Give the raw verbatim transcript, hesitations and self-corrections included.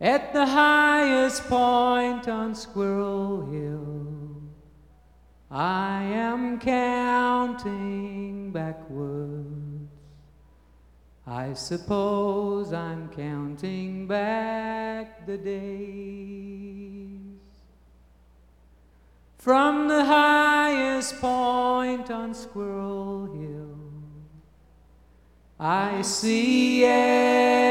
At the highest point on Squirrel Hill, I am counting backwards. I suppose I'm counting back the days. From the highest point on Squirrel Hill, I see